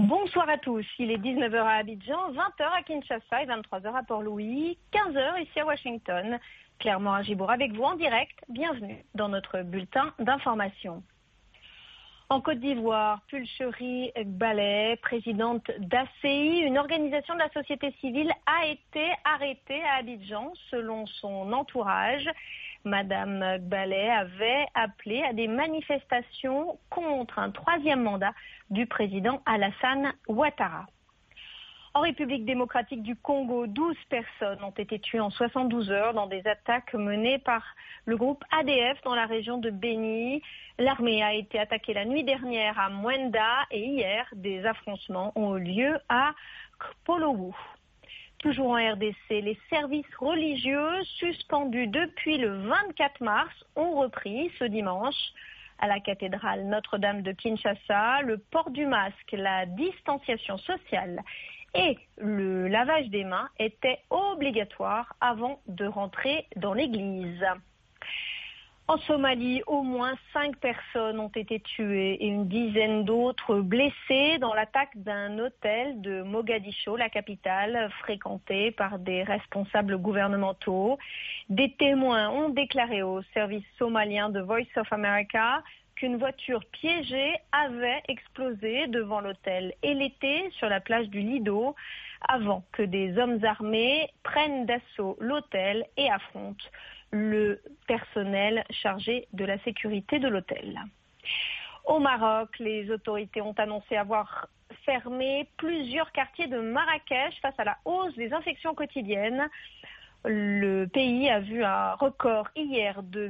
Bonsoir à tous, il est 19h à Abidjan, 20h à Kinshasa et 23h à Port-Louis, 15h ici à Washington. Clairement à Gibourg avec vous en direct, bienvenue dans notre bulletin d'information. En Côte d'Ivoire, Pulcherie Gbalé, présidente d'ACI, une organisation de la société civile, a été arrêtée à Abidjan selon son entourage. Madame Gbalé avait appelé à des manifestations contre un troisième mandat du président Alassane Ouattara. En République démocratique du Congo, 12 personnes ont été tuées en 72 heures dans des attaques menées par le groupe ADF dans la région de Béni. L'armée a été attaquée la nuit dernière à Mwenda et hier, des affrontements ont eu lieu à Kpologu. Toujours en RDC, les services religieux suspendus depuis le 24 mars ont repris ce dimanche. À la cathédrale Notre-Dame de Kinshasa, le port du masque, la distanciation sociale et le lavage des mains étaient obligatoires avant de rentrer dans l'église. En Somalie, au moins 5 personnes ont été tuées et une dizaine d'autres blessées dans l'attaque d'un hôtel de Mogadiscio, la capitale, fréquenté par des responsables gouvernementaux. Des témoins ont déclaré au service somalien de Voice of America qu'une voiture piégée avait explosé devant l'hôtel et l'était sur la plage du Lido avant que des hommes armés prennent d'assaut l'hôtel et affrontent le personnel chargé de la sécurité de l'hôtel. Au Maroc, les autorités ont annoncé avoir fermé plusieurs quartiers de Marrakech face à la hausse des infections quotidiennes. Le pays a vu un record hier de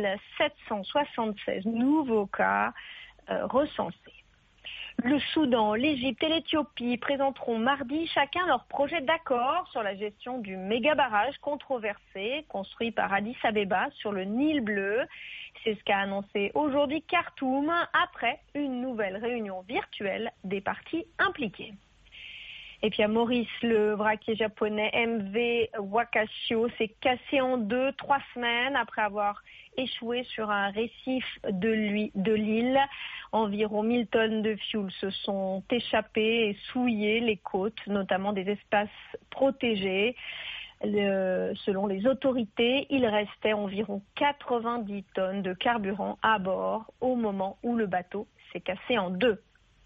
1776 nouveaux cas recensés. Le Soudan, l'Égypte et l'Éthiopie présenteront mardi chacun leur projet d'accord sur la gestion du méga-barrage controversé construit par Addis Abeba sur le Nil bleu. C'est ce qu'a annoncé aujourd'hui Khartoum après une nouvelle réunion virtuelle des parties impliquées. Et puis à Maurice, le vraquier japonais MV Wakashio s'est cassé en deux 3 semaines après avoir échoué sur un récif de l'île. Environ 1000 tonnes de fioul se sont échappées et souillé les côtes, notamment des espaces protégés. Selon les autorités, il restait environ 90 tonnes de carburant à bord au moment où le bateau s'est cassé en deux.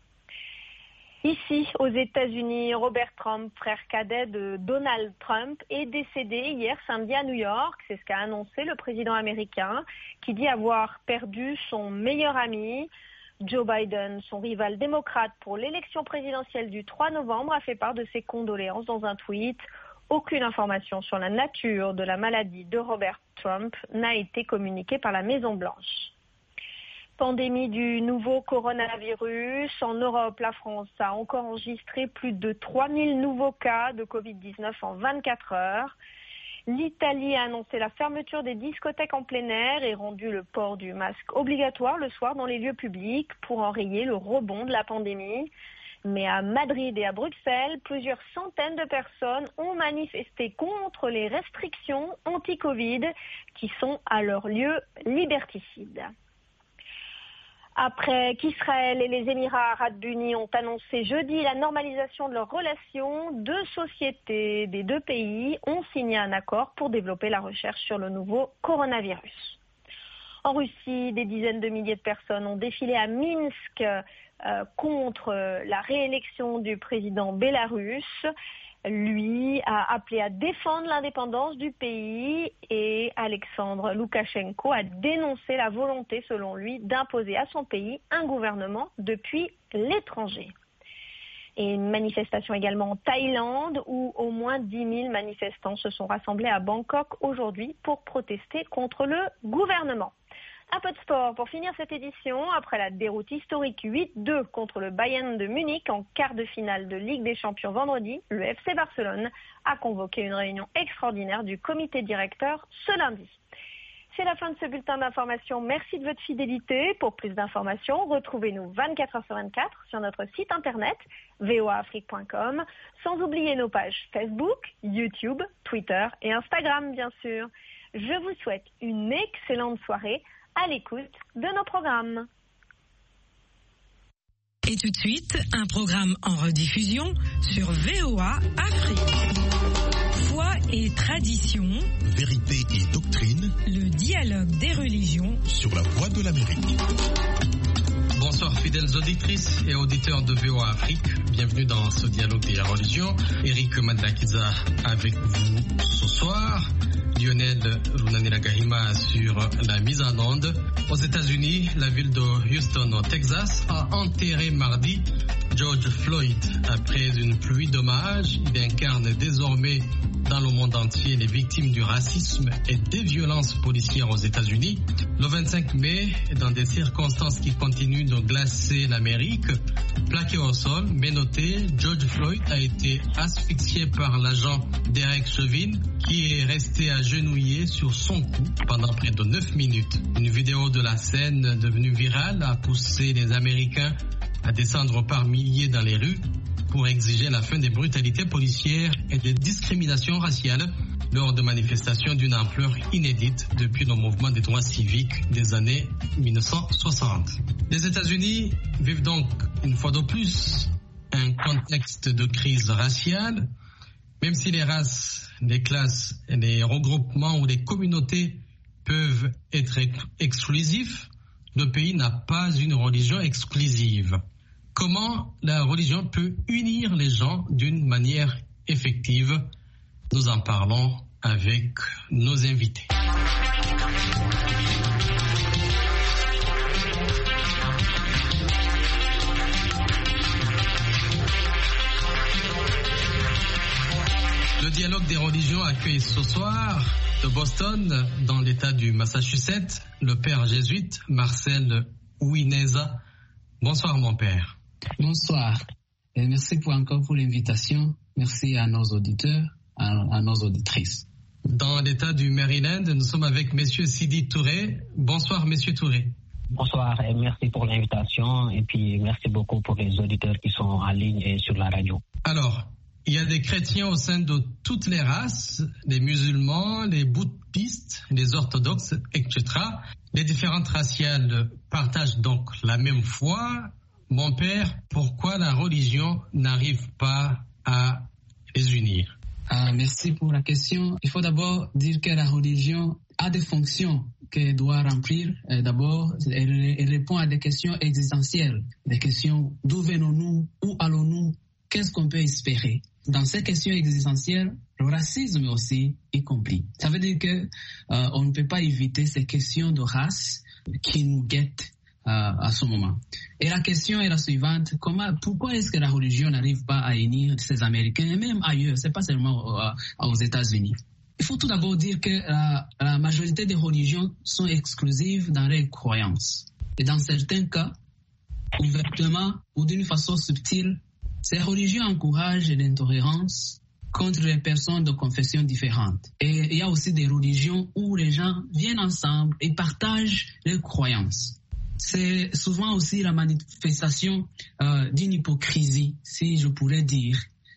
Ici, aux États-Unis, Robert Trump, frère cadet de Donald Trump, est décédé hier samedi à New York. C'est ce qu'a annoncé le président américain, qui dit avoir perdu son meilleur ami. Joe Biden, son rival démocrate pour l'élection présidentielle du 3 novembre, a fait part de ses condoléances dans un tweet. Aucune information sur la nature de la maladie de Robert Trump n'a été communiquée par la Maison-Blanche. Pandémie du nouveau coronavirus. En Europe, la France a encore enregistré plus de 3000 nouveaux cas de Covid-19 en 24 heures. L'Italie a annoncé la fermeture des discothèques en plein air et rendu le port du masque obligatoire le soir dans les lieux publics pour enrayer le rebond de la pandémie. Mais à Madrid et à Bruxelles, plusieurs centaines de personnes ont manifesté contre les restrictions anti-Covid qui sont à leur lieu liberticides. Après qu'Israël et les Émirats arabes unis ont annoncé jeudi la normalisation de leurs relations, 2 sociétés des 2 pays ont signé un accord pour développer la recherche sur le nouveau coronavirus. En Russie, des dizaines de milliers de personnes ont défilé à Minsk contre la réélection du président bélarusse. Lui a appelé à défendre l'indépendance du pays et Alexandre Loukachenko a dénoncé la volonté, selon lui, d'imposer à son pays un gouvernement depuis l'étranger. Et une manifestation également en Thaïlande où au moins 10 000 manifestants se sont rassemblés à Bangkok aujourd'hui pour protester contre le gouvernement. Un peu de sport pour finir cette édition. Après la déroute historique 8-2 contre le Bayern de Munich en quart de finale de Ligue des Champions vendredi, le FC Barcelone a convoqué une réunion extraordinaire du comité directeur ce lundi. C'est la fin de ce bulletin d'information. Merci de votre fidélité. Pour plus d'informations, retrouvez-nous 24 heures sur 24 sur notre site internet voaafrique.com, sans oublier nos pages Facebook, YouTube, Twitter et Instagram, bien sûr. Je vous souhaite une excellente soirée à l'écoute de nos programmes. Et tout de suite, un programme en rediffusion sur VOA Afrique. Foi et tradition, vérité et doctrine, le dialogue des religions sur la Voix de l'Amérique. Bonsoir fidèles auditrices et auditeurs de VOA Afrique, bienvenue dans ce dialogue des religions. Eric Madlakiza avec vous ce soir, Lionel Runaniragahima sur la mise en onde. Aux États-Unis, la ville de Houston au Texas a enterré mardi George Floyd. Après une pluie d'hommages, il incarne désormais dans le monde entier les victimes du racisme et des violences policières aux États-Unis. Le 25 mai, dans des circonstances qui continuent de glacer l'Amérique, plaqué au sol, menotté, George Floyd a été asphyxié par l'agent Derek Chauvin, qui est resté agenouillé sur son cou pendant près de 9 minutes. Une vidéo de la scène devenue virale a poussé les Américains à descendre par milliers dans les rues pour exiger la fin des brutalités policières et des discriminations raciales lors de manifestations d'une ampleur inédite depuis le mouvement des droits civiques des années 1960. Les États-Unis vivent donc une fois de plus un contexte de crise raciale, même si les races, les classes, les regroupements ou les communautés peuvent être exclusifs, le pays n'a pas une religion exclusive. Comment la religion peut unir les gens d'une manière effective? Nous en parlons avec nos invités. Le dialogue des religions accueille ce soir de Boston, dans l'État du Massachusetts, le père jésuite Marcel Ouineza. Bonsoir mon père. Bonsoir. Et merci encore pour l'invitation. Merci à nos auditeurs, à nos auditrices. Dans l'État du Maryland, nous sommes avec Monsieur Sidi Touré. Bonsoir Monsieur Touré. Bonsoir et merci pour l'invitation et puis merci beaucoup pour les auditeurs qui sont en ligne et sur la radio. Alors, il y a des chrétiens au sein de toutes les races, les musulmans, les bouddhistes, les orthodoxes, etc. Les différentes raciales partagent donc la même foi. Mon père, pourquoi la religion n'arrive pas à les unir? Merci pour la question. Il faut d'abord dire que la religion a des fonctions qu'elle doit remplir. D'abord, elle répond à des questions existentielles, des questions d'où venons-nous, où allons-nous, qu'est-ce qu'on peut espérer. Dans ces questions existentielles, le racisme aussi y compris. Ça veut dire que on ne peut pas éviter ces questions de race qui nous guettent à ce moment. Et la question est la suivante: pourquoi est-ce que la religion n'arrive pas à unir ces Américains et même ailleurs? C'est pas seulement aux États-Unis. Il faut tout d'abord dire que la majorité des religions sont exclusives dans leurs croyances. Et dans certains cas, ouvertement ou d'une façon subtile, ces religions encouragent l'intolérance contre les personnes de confessions différentes. Et il y a aussi des religions où les gens viennent ensemble et partagent leurs croyances. C'est souvent aussi la manifestation d'une hypocrisie, si je pourrais dire,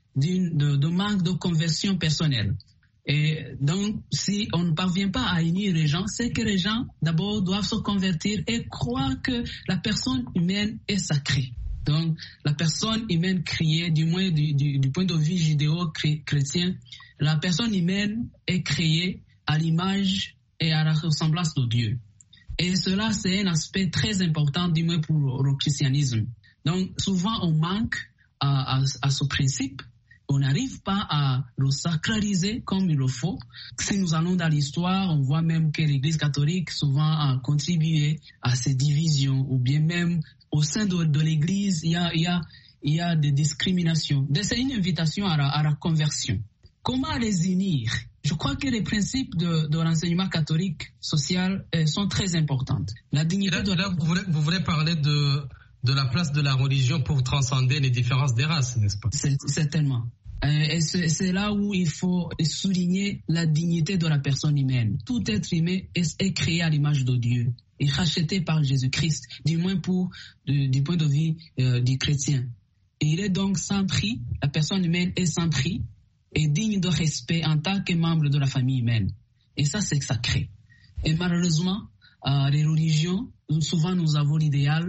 de manque de conversion personnelle. Et donc, si on ne parvient pas à unir les gens, c'est que les gens, d'abord, doivent se convertir et croire que la personne humaine est sacrée. Donc, la personne humaine créée, du moins du point de vue judéo-chrétien, la personne humaine est créée à l'image et à la ressemblance de Dieu. Et cela, c'est un aspect très important, du moins pour le christianisme. Donc, souvent, on manque à ce principe. On n'arrive pas à le sacraliser comme il le faut. Si nous allons dans l'histoire, on voit même que l'Église catholique souvent a contribué à ces divisions, ou bien même au sein de l'Église, il y a des discriminations. C'est une invitation à la conversion. Comment les unir? Je crois que les principes de l'enseignement catholique social sont très importants. La dignité vous voulez parler de la place de la religion pour transcender les différences des races, n'est-ce pas? Certainement. Et c'est là où il faut souligner la dignité de la personne humaine. Tout être humain est créé à l'image de Dieu et racheté par Jésus-Christ, du moins du point de vue du chrétien. Et il est donc sans prix, la personne humaine est sans prix et digne de respect en tant que membre de la famille humaine. Et ça, c'est sacré. Et malheureusement, les religions, souvent nous avons l'idéal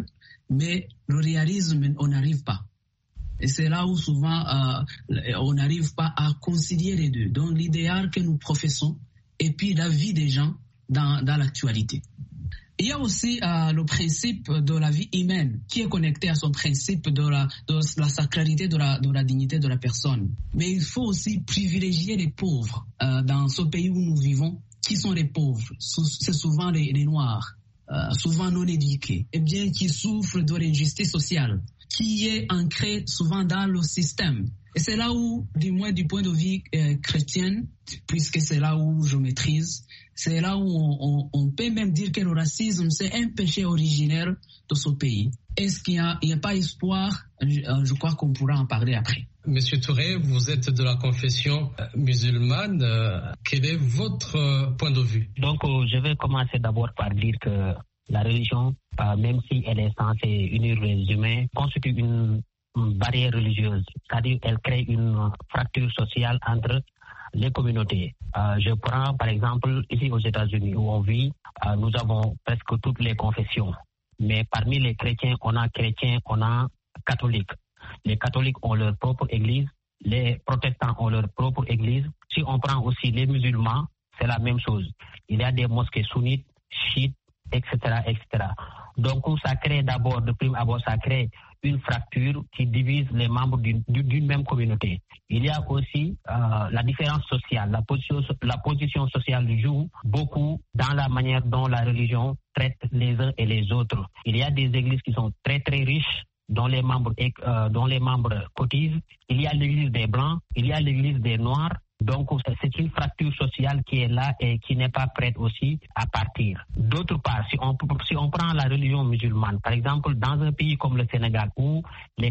mais le réalisme, on n'arrive pas. Et c'est là où souvent on n'arrive pas à concilier les deux. Donc l'idéal que nous professons et puis la vie des gens dans l'actualité. Il y a aussi le principe de la vie humaine qui est connecté à son principe de la sacralité de la dignité de la personne. Mais il faut aussi privilégier les pauvres dans ce pays où nous vivons. Qui sont les pauvres? C'est souvent les Noirs, souvent non éduqués, et bien qui souffrent de l'injustice sociale, qui est ancrée souvent dans le système. Et c'est là où, du moins du point de vue chrétien, puisque c'est là où je maîtrise, c'est là où on peut même dire que le racisme, c'est un péché originaire de ce pays. Est-ce qu'il n'y a pas espoir? Je crois qu'on pourra en parler après. Monsieur Touré, vous êtes de la confession musulmane. Quel est votre point de vue? Donc, je vais commencer d'abord par dire que la religion, même si elle est censée unir les humains, constitue une barrière religieuse. C'est-à-dire qu'elle crée une fracture sociale entre les communautés. Je prends par exemple ici aux États-Unis où on vit, nous avons presque toutes les confessions. Mais parmi les chrétiens, on a catholiques. Les catholiques ont leur propre église, les protestants ont leur propre église. Si on prend aussi les musulmans, c'est la même chose. Il y a des mosquées sunnites, chiites, etc., etc. Donc ça crée d'abord, de prime abord, ça crée une fracture qui divise les membres d'une même communauté. Il y a aussi la différence sociale. La position sociale joue beaucoup dans la manière dont la religion traite les uns et les autres. Il y a des églises qui sont très très riches, dont les membres cotisent. Il y a l'église des Blancs, il y a l'église des Noirs. Donc, c'est une fracture sociale qui est là et qui n'est pas prête aussi à partir. D'autre part, si on prend la religion musulmane, par exemple, dans un pays comme le Sénégal, où les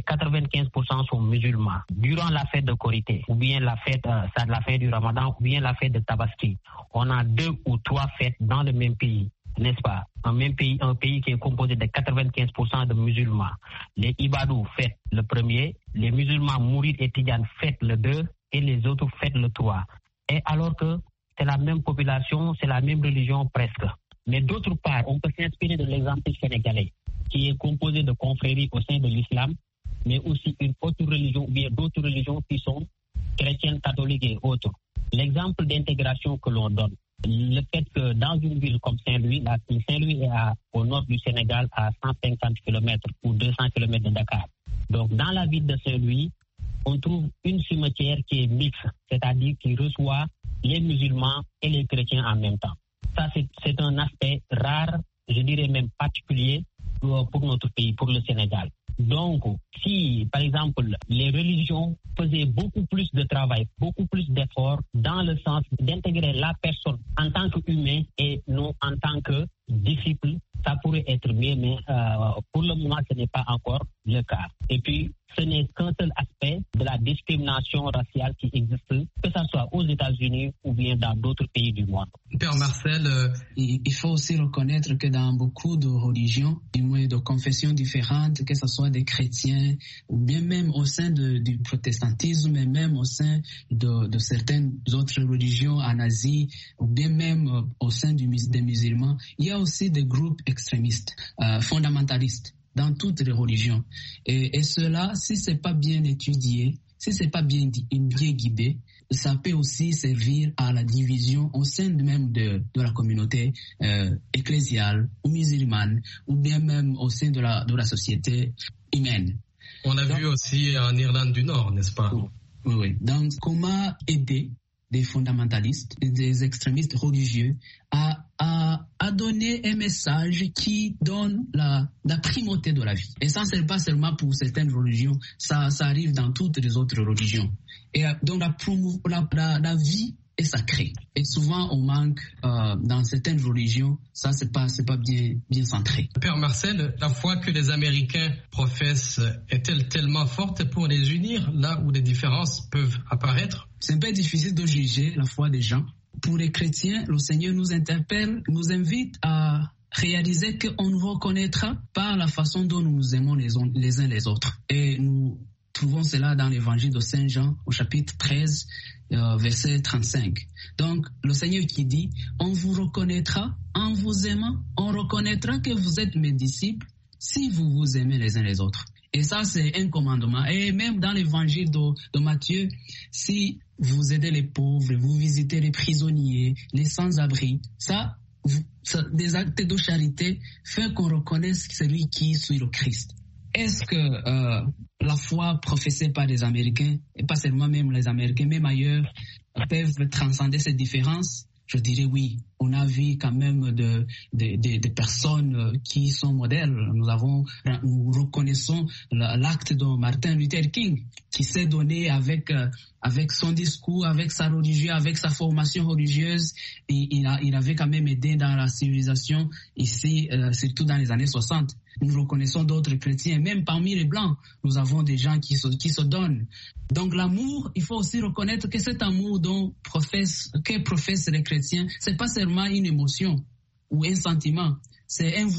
95% sont musulmans, durant la fête de Korité, ou bien la fête du Ramadan, ou bien la fête de Tabaski, on a 2 ou 3 fêtes dans le même pays. N'est-ce pas? Un pays qui est composé de 95% de musulmans. Les Ibadou fêtent le 1er, les musulmans mourides et Tidjanes fêtent le 2 et les autres fêtent le 3. Et alors que c'est la même population, c'est la même religion presque. Mais d'autre part, on peut s'inspirer de l'exemple sénégalais qui est composé de confréries au sein de l'islam, mais aussi une autre religion ou bien d'autres religions qui sont chrétiennes, catholiques et autres. L'exemple d'intégration que l'on donne, le fait que dans une ville comme Saint-Louis, Saint-Louis est au nord du Sénégal à 150 km ou 200 km de Dakar. Donc dans la ville de Saint-Louis, on trouve une cimetière qui est mixte, c'est-à-dire qui reçoit les musulmans et les chrétiens en même temps. Ça, c'est un aspect rare, je dirais même particulier pour notre pays, pour le Sénégal. Donc, si, par exemple, les religions faisaient beaucoup plus de travail, beaucoup plus d'efforts dans le sens d'intégrer la personne en tant qu'humain et non en tant que disciple, ça pourrait être mieux, mais pour le moment, ce n'est pas encore le cas. Et puis, ce n'est qu'un seul aspect de la discrimination raciale qui existe, que ce soit aux États-Unis ou bien dans d'autres pays du monde. Père Marcel, il faut aussi reconnaître que dans beaucoup de religions, du moins de confessions différentes, que ce soit des chrétiens ou bien même au sein du protestantisme et même au sein de certaines autres religions en Asie ou bien même au sein des musulmans, il y a aussi des groupes extrémistes, fondamentalistes dans toutes les religions. Et cela, si c'est pas bien étudié, si c'est pas bien guidé, ça peut aussi servir à la division au sein même de la communauté ecclésiale ou musulmane, ou bien même au sein de la société humaine. On a vu aussi en Irlande du Nord, n'est-ce pas? Oui. Donc, comment aider des fondamentalistes, des extrémistes religieux à donner un message qui donne la primauté de la vie. Et ça, c'est pas seulement pour certaines religions, ça arrive dans toutes les autres religions. Et donc, la vie est sacrée. Et souvent, on manque dans certaines religions, ça, c'est pas bien centré. Père Marcel, la foi que les Américains professent est-elle tellement forte pour les unir, là où les différences peuvent apparaître? C'est un peu difficile de juger la foi des gens. Pour les chrétiens, le Seigneur nous interpelle, nous invite à réaliser qu'on nous reconnaîtra par la façon dont nous nous aimons les uns les autres. Et nous trouvons cela dans l'évangile de Saint Jean au chapitre 13, verset 35. Donc, le Seigneur qui dit, on vous reconnaîtra en vous aimant, on reconnaîtra que vous êtes mes disciples si vous vous aimez les uns les autres. Et ça, c'est un commandement. Et même dans l'évangile de Matthieu, si vous aidez les pauvres, vous visitez les prisonniers, les sans-abri, ça, des actes de charité font qu'on reconnaisse celui qui suit le Christ. Est-ce que la foi professée par les Américains, et pas seulement même les Américains, même ailleurs, peuvent transcender ces différences? Je dirais oui. On a vu quand même des personnes qui sont modèles. Nous reconnaissons l'acte de Martin Luther King, qui s'est donné avec son discours, avec sa religion, avec sa formation religieuse. Et il avait quand même aidé dans la civilisation ici, surtout dans les années 60. Nous reconnaissons d'autres chrétiens, même parmi les Blancs, nous avons des gens qui se donnent. Donc l'amour, il faut aussi reconnaître que cet amour que professent les chrétiens, c'est pas seulement une émotion ou un sentiment, c'est un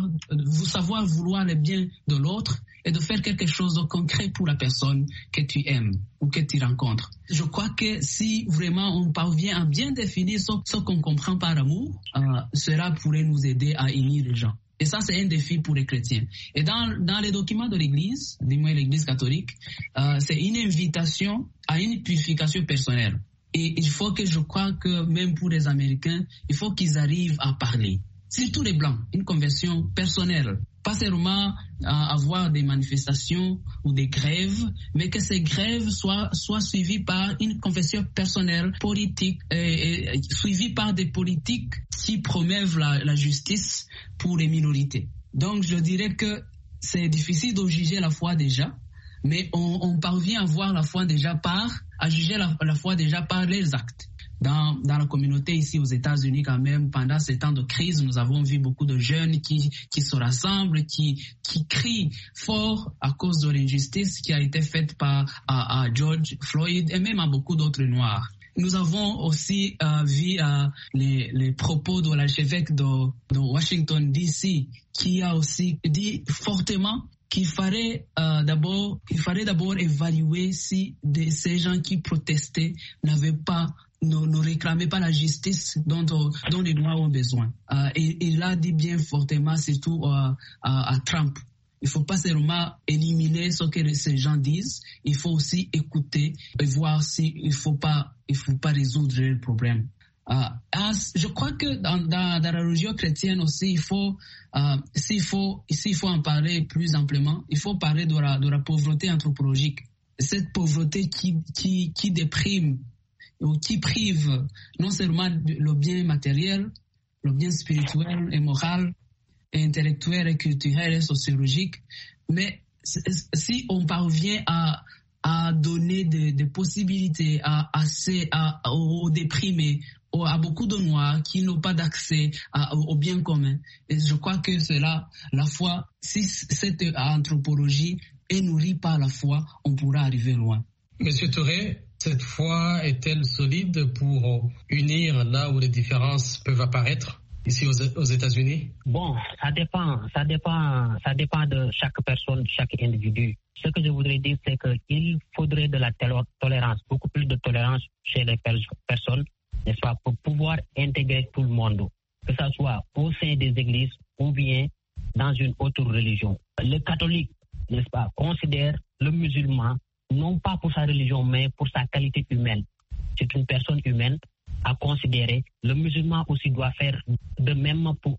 savoir vouloir le bien de l'autre et de faire quelque chose de concret pour la personne que tu aimes ou que tu rencontres. Je crois que si vraiment on parvient à bien définir ce qu'on comprend par amour, cela pourrait nous aider à unir les gens. Et ça, c'est un défi pour les chrétiens. Et dans les documents de l'Église, du moins l'Église catholique, c'est une invitation à une purification personnelle. Et il faut que je crois que même pour les Américains, il faut qu'ils arrivent à parler. Surtout les Blancs, une conversion personnelle. Pas seulement avoir des manifestations ou des grèves, mais que ces grèves soient suivies par une confession personnelle, politique, et suivies par des politiques qui promeuvent la justice pour les minorités. Donc je dirais que c'est difficile de juger la foi déjà, mais on parvient à voir la foi déjà à juger la foi déjà par les actes. Dans la communauté ici aux États-Unis quand même, pendant ces temps de crise, nous avons vu beaucoup de jeunes qui se rassemblent, qui crient fort à cause de l'injustice qui a été faite à George Floyd et même à beaucoup d'autres Noirs. Nous avons aussi vu les propos de l'archevêque de Washington D.C. qui a aussi dit fortement qu'il fallait d'abord évaluer si ces gens qui protestaient ne réclamaient pas la justice dont les Noirs ont besoin. Et il a dit bien fortement, surtout à Trump. Il ne faut pas seulement éliminer ce que ces gens disent, il faut aussi écouter et voir s'il ne faut pas résoudre le problème. Je crois que dans la religion chrétienne aussi, s'il faut en parler plus amplement, il faut parler de la pauvreté anthropologique. Cette pauvreté qui déprime ou qui prive non seulement le bien matériel, le bien spirituel et moral, et intellectuel et culturel et sociologique, mais si on parvient à donner des possibilités aux déprimés, à beaucoup de Noirs qui n'ont pas d'accès au bien commun. Et je crois que c'est là la foi, si cette anthropologie est nourrie par la foi, on pourra arriver loin. Monsieur Touré, cette foi est-elle solide pour unir là où les différences peuvent apparaître ici aux États-Unis? Bon, ça dépend de chaque personne, chaque individu. Ce que je voudrais dire, c'est qu'il faudrait de la tolérance, beaucoup plus de tolérance chez les personnes, n'est-ce pas, pour pouvoir intégrer tout le monde, que ce soit au sein des églises ou bien dans une autre religion. Le catholique, n'est-ce pas, considère le musulman non pas pour sa religion, mais pour sa qualité humaine. C'est une personne humaine à considérer. Le musulman aussi doit faire de même pour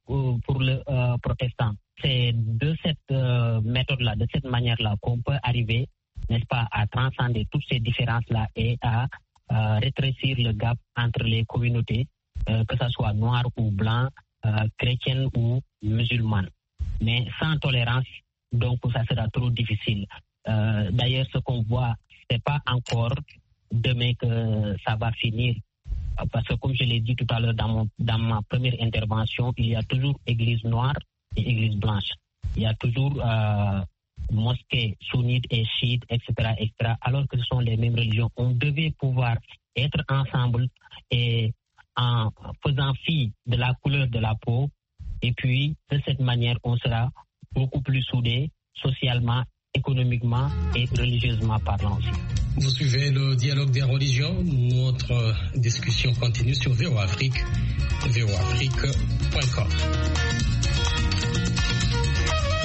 le protestant. C'est de cette méthode-là, de cette manière-là qu'on peut arriver, n'est-ce pas, à transcender toutes ces différences-là et à rétrécir le gap entre les communautés, que ce soit noir ou blanc, chrétienne ou musulmane. Mais sans tolérance, donc ça sera trop difficile. D'ailleurs, ce qu'on voit, c'est pas encore demain que ça va finir. Parce que comme je l'ai dit tout à l'heure dans ma première intervention, il y a toujours église noire et église blanche. Il y a toujours mosquées sunnites et chiites, etc., alors que ce sont les mêmes religions. On devait pouvoir être ensemble et en faisant fi de la couleur de la peau. Et puis, de cette manière, on sera beaucoup plus soudés socialement, économiquement et religieusement parlant aussi. Vous suivez le dialogue des religions. Notre discussion continue sur VOA Afrique, voaafrique.com.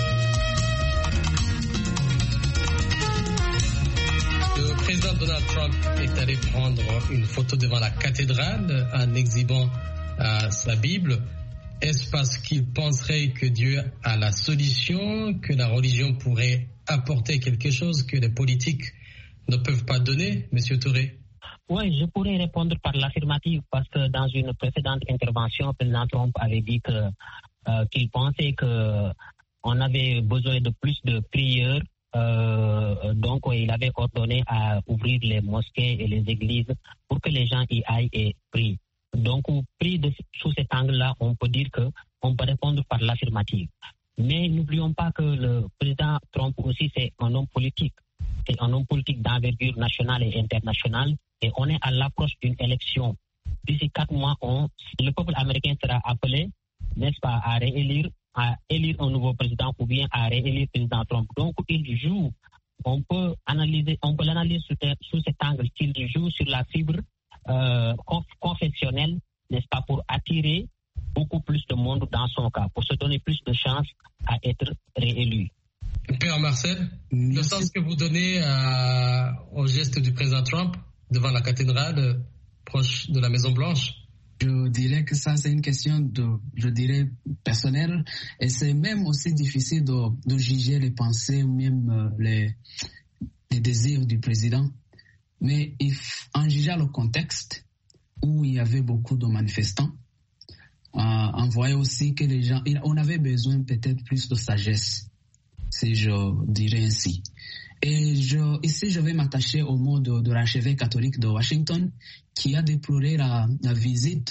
d'aller prendre une photo devant la cathédrale en exhibant sa Bible. Est-ce parce qu'il penserait que Dieu a la solution, que la religion pourrait apporter quelque chose que les politiques ne peuvent pas donner, M. Touré? Oui, je pourrais répondre par l'affirmative parce que dans une précédente intervention, le président Trump avait dit qu'il pensait qu'on avait besoin de plus de prières. Donc, il avait ordonné à ouvrir les mosquées et les églises pour que les gens y aillent et prient. Donc, pris sous cet angle-là, on peut dire qu'on peut répondre par l'affirmative. Mais n'oublions pas que le président Trump aussi, c'est un homme politique. C'est un homme politique d'envergure nationale et internationale. Et on est à l'approche d'une élection. D'ici 4 mois, le peuple américain sera appelé, n'est-ce pas, à élire un nouveau président ou bien à réélire le président Trump. Donc, il joue. On peut l'analyser sous cet angle qu'il joue sur la fibre confessionnelle, n'est-ce pas, pour attirer beaucoup plus de monde dans son cas, pour se donner plus de chances à être réélu. Père Marcel, le sens que vous donnez au geste du président Trump devant la cathédrale proche de la Maison-Blanche? Je dirais que ça, c'est une question personnelle, et c'est même aussi difficile de juger les pensées ou même les désirs du président. Mais en jugeant le contexte où il y avait beaucoup de manifestants, on voyait aussi que les gens, on avait besoin peut-être plus de sagesse, si je dirais ainsi. Et ici, je vais m'attacher au mot de l'archevêque catholique de Washington, qui a déploré la visite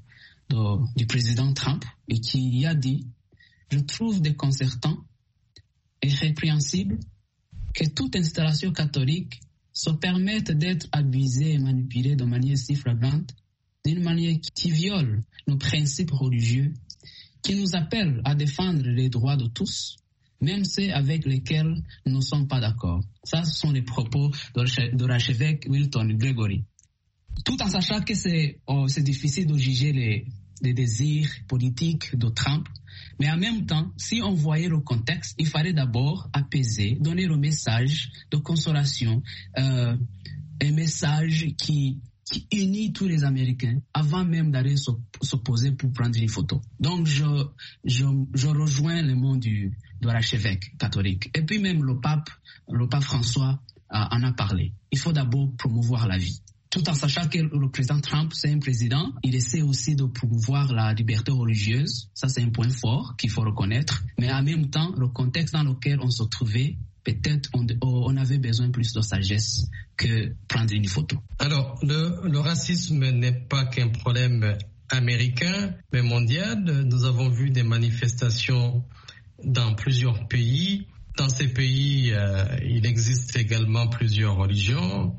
du président Trump et qui a dit « Je trouve déconcertant et répréhensible que toute installation catholique se permette d'être abusée et manipulée de manière si flagrante, d'une manière qui viole nos principes religieux, qui nous appelle à défendre les droits de tous, même ceux avec lesquels nous ne sommes pas d'accord. » Ça, ce sont les propos de l'archevêque Wilton Gregory. Tout en sachant que c'est difficile de juger les désirs politiques de Trump, mais en même temps, si on voyait le contexte, il fallait d'abord apaiser, donner le message de consolation, un message qui unit tous les Américains avant même d'aller se poser pour prendre une photo. Donc, je rejoins le mot de l'archevêque catholique. Et puis même le pape François en a parlé. Il faut d'abord promouvoir la vie. Tout en sachant que le président Trump, c'est un président, il essaie aussi de promouvoir la liberté religieuse. Ça, c'est un point fort qu'il faut reconnaître. Mais en même temps, le contexte dans lequel on se trouvait, peut-être on avait besoin plus de sagesse que prendre une photo. Alors, le racisme n'est pas qu'un problème américain, mais mondial. Nous avons vu des manifestations dans plusieurs pays. Dans ces pays, il existe également plusieurs religions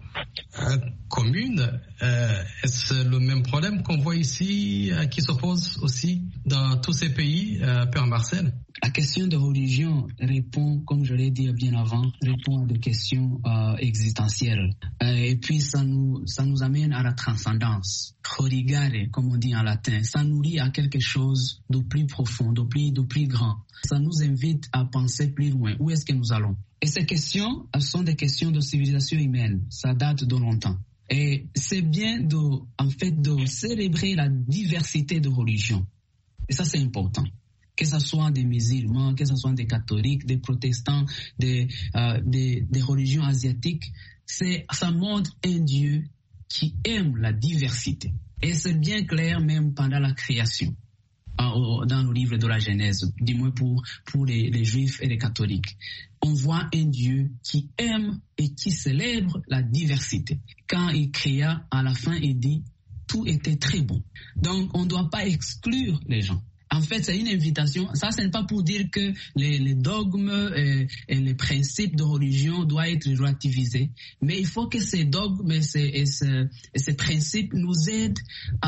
communes. Est-ce le même problème qu'on voit ici, qui s'oppose aussi dans tous ces pays, Père Marcel? La question de religion répond, comme je l'ai dit bien avant, répond à des questions existentielles. Et puis ça nous amène à la transcendance. Religare, comme on dit en latin, ça nous lie à quelque chose de plus profond, de plus grand. Ça nous invite à penser plus loin. Où est-ce que nous allons? Et ces questions sont des questions de civilisation humaine. Ça date de longtemps. Et c'est bien de célébrer la diversité de religions. Et ça, c'est important. Que ce soit des musulmans, que ce soit des catholiques, des protestants, des religions asiatiques, ça montre un Dieu qui aime la diversité. Et c'est bien clair même pendant la création, dans le livre de la Genèse, du moins pour les juifs et les catholiques. On voit un Dieu qui aime et qui célèbre la diversité. Quand il créa, à la fin, il dit « tout était très bon ». Donc, on ne doit pas exclure les gens. En fait, c'est une invitation. Ça, ce n'est pas pour dire que les dogmes et les principes de religion doivent être relativisés. Mais il faut que ces dogmes et ces principes nous aident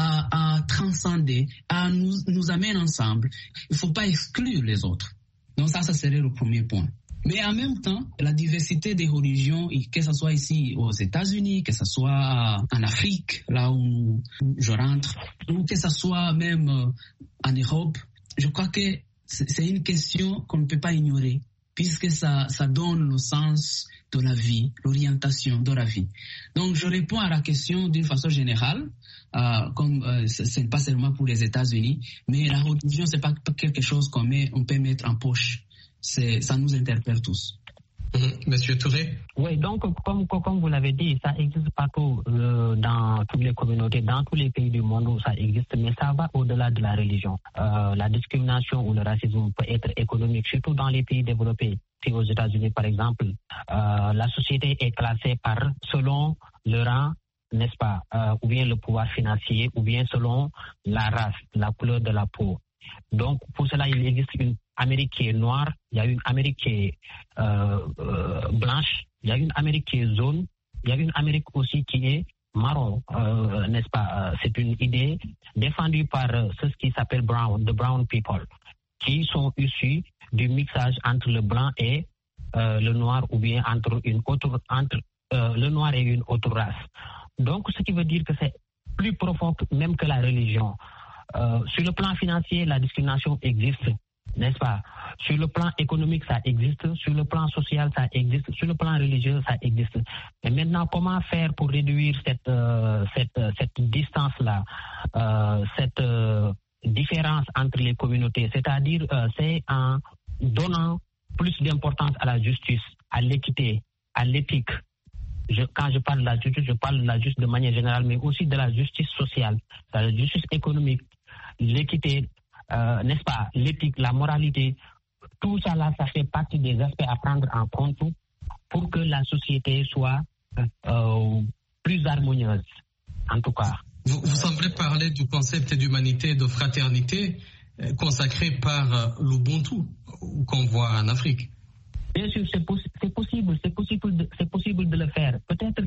à transcender, à nous amener ensemble. Il ne faut pas exclure les autres. Donc ça serait le premier point. Mais en même temps, la diversité des religions, que ce soit ici aux États-Unis, que ce soit en Afrique, là où je rentre, ou que ce soit même en Europe, je crois que c'est une question qu'on ne peut pas ignorer, puisque ça donne le sens de la vie, l'orientation de la vie. Donc, je réponds à la question d'une façon générale, comme ce n'est pas seulement pour les États-Unis, mais la religion, c'est pas quelque chose qu'on peut mettre en poche. Ça nous interpelle tous. Monsieur Touré? Oui, donc comme vous l'avez dit, ça existe partout dans toutes les communautés, dans tous les pays du monde où ça existe, mais ça va au-delà de la religion. La discrimination ou le racisme peut être économique, surtout dans les pays développés. Si aux États-Unis, par exemple, la société est classée selon le rang, n'est-ce pas, ou bien le pouvoir financier, ou bien selon la race, la couleur de la peau. Donc, pour cela, il existe une Amérique qui est noire, il y a une Amérique qui est blanche, il y a une Amérique qui est jaune, il y a une Amérique aussi qui est marron, n'est-ce pas? C'est une idée défendue par ceux qui s'appellent the brown people, qui sont issus du mixage entre le blanc et le noir, ou bien entre le noir et une autre race. Donc, ce qui veut dire que c'est plus profond même que la religion. Sur le plan financier, la discrimination existe, n'est-ce pas? Sur le plan économique, ça existe. Sur le plan social, ça existe. Sur le plan religieux, ça existe. Et maintenant, comment faire pour réduire cette distance-là, cette différence entre les communautés? C'est-à-dire, c'est en donnant plus d'importance à la justice, à l'équité, à l'éthique. Quand je parle de la justice, je parle de la justice de manière générale, mais aussi de la justice sociale, de la justice économique, l'équité, n'est-ce pas, l'éthique, la moralité. Tout ça là, ça fait partie des aspects à prendre en compte pour que la société soit plus harmonieuse, en tout cas. Vous semblez parler du concept d'humanité et de fraternité consacré par l'Ubuntu qu'on voit en Afrique. Bien sûr, c'est possible de le faire. Peut-être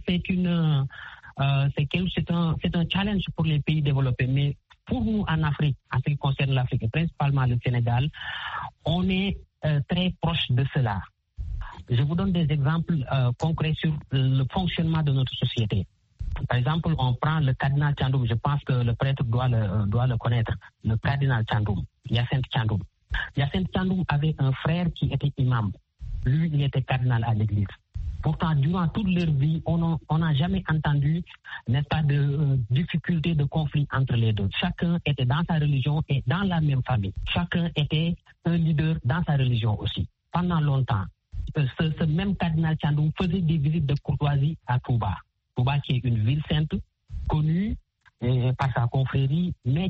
c'est un challenge pour les pays développés, mais pour nous en Afrique, en ce qui concerne l'Afrique, et principalement le Sénégal, on est très proche de cela. Je vous donne des exemples concrets sur le fonctionnement de notre société. Par exemple, on prend le cardinal Thiandoum, je pense que le prêtre doit le connaître, le cardinal Thiandoum, Hyacinthe Thiandoum. Hyacinthe Thiandoum avait un frère qui était imam. Lui, il était cardinal à l'église. Pourtant, durant toute leur vie, on n'a jamais entendu, n'est-ce pas, de difficultés, de conflits entre les deux. Chacun était dans sa religion et dans la même famille. Chacun était un leader dans sa religion aussi. Pendant longtemps, ce même cardinal Thiandoum faisait des visites de courtoisie à Touba. Touba qui est une ville sainte, connue par sa confrérie, mais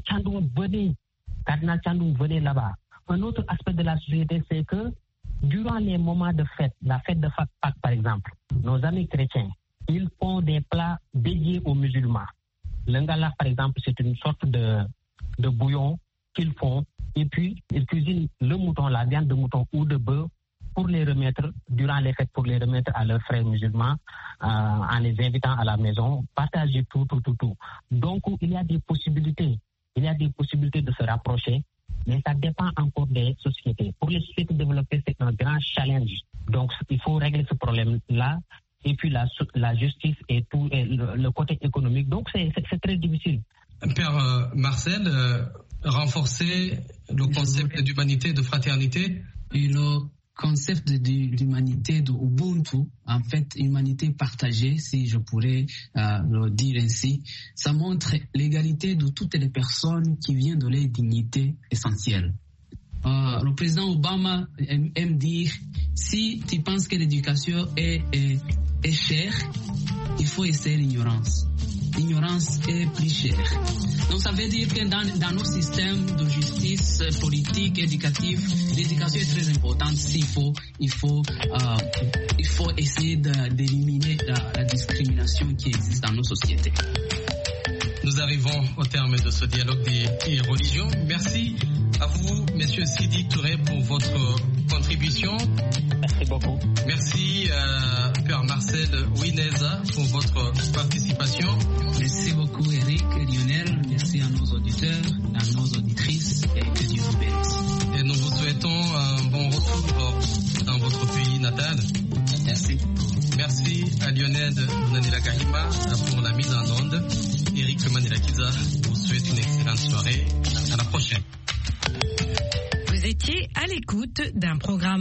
cardinal Thiandoum venait là-bas. Un autre aspect de la société, c'est que durant les moments de fête, la fête de Pâques par exemple, nos amis chrétiens, ils font des plats dédiés aux musulmans. Le ngala par exemple, c'est une sorte de bouillon qu'ils font et puis ils cuisinent le mouton, la viande de mouton ou de bœuf pour les remettre, durant les fêtes, pour les remettre à leurs frères musulmans en les invitant à la maison, partager tout. Donc il y a des possibilités de se rapprocher. Mais ça dépend encore des sociétés. Pour les sociétés développées, c'est un grand challenge. Donc, il faut régler ce problème-là. Et puis, la justice et tout, et le côté économique. Donc, c'est très difficile. Père Marcel, renforcer le concept d'humanité et de fraternité. Et le concept d'humanité, de Ubuntu, en fait, humanité partagée, si je pourrais le dire ainsi, ça montre l'égalité de toutes les personnes qui viennent de leur dignité essentielle. Le président Obama aime dire, si tu penses que l'éducation est chère, il faut essayer l'ignorance. L'ignorance est plus chère. Donc ça veut dire que dans nos systèmes de justice politique, éducative, l'éducation est très importante. Il faut essayer d'éliminer la discrimination qui existe dans nos sociétés. Nous arrivons au terme de ce dialogue des religions. Merci à vous, Monsieur Sidi Touré, pour votre contribution. Merci beaucoup. Merci, Père Marcel Ouineza, pour votre participation. Merci beaucoup, Eric et Lionel. Merci à nos auditeurs, à nos auditrices, et que Dieu vous bénisse. Et nous vous souhaitons un bon retour dans votre pays natal. Merci. Merci à Lionel Nanila Kahima pour la mise en onde. Eric Manelakiza vous souhaite une excellente soirée. À la prochaine. Vous étiez à l'écoute d'un programme